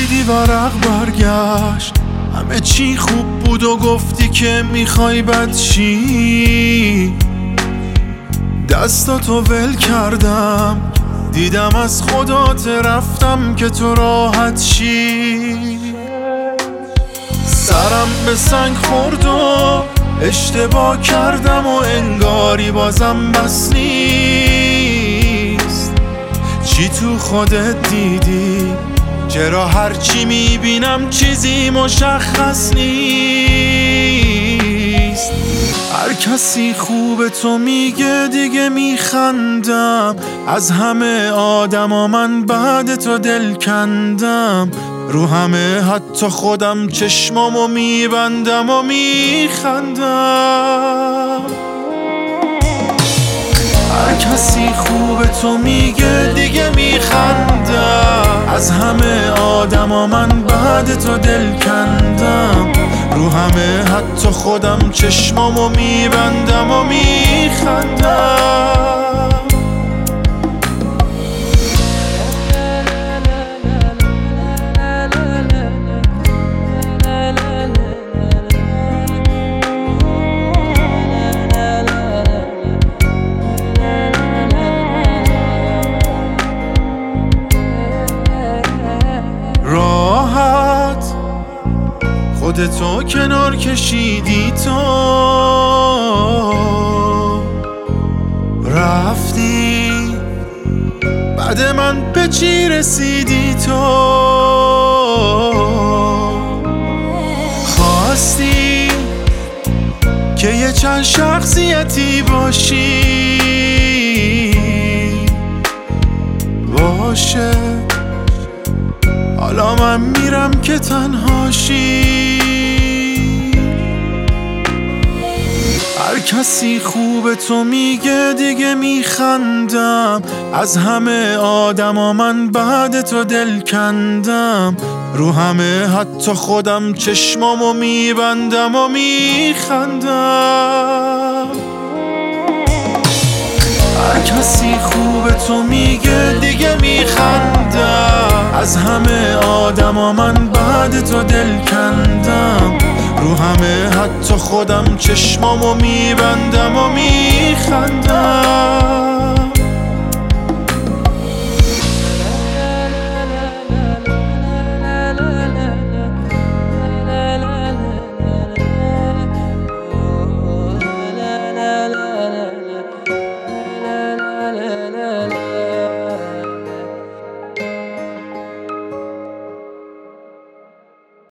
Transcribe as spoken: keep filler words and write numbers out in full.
دیدی ورق برگشت، همه چی خوب بود و گفتی که میخوای بد چی. دستاتو ول کردم، دیدم از خدات رفتم که تو راحت شی. سرم به سنگ خورد و اشتباه کردم و انگاری بازم بس نیست. چی تو خودت دیدی؟ چرا هرچی میبینم چیزی مشخص نیست؟ هر کسی خوب تو میگه دیگه میخندم، از همه آدما من بعد تو دل کندم. رو همه حتی خودم چشمامو میبندم و میخندم. هر کسی خوب تو میگه دیگه میخندم، از همه آدما من بعد تو دل کندم. رو همه حتی خودم چشمامو میبندم و میخندم. راحت خودتو کنار کشیدی، تو رفتی بعد من به چی رسیدی؟ تو خواستی که یه چند شخصیتی باشی، باشه حالا من میرم که تنهاشی. هر کسی خوب تو میگه دیگه میخندم، از همه آدما من بعد تو دل کندم. رو همه حتی خودم چشمامو میبندم و میخندم. هر کسی خوب تو میگه دیگه میخندم، از همه آدما من بعد تو دل کندم. رو همه حتی خودم چشمامو میبندم و میخندم.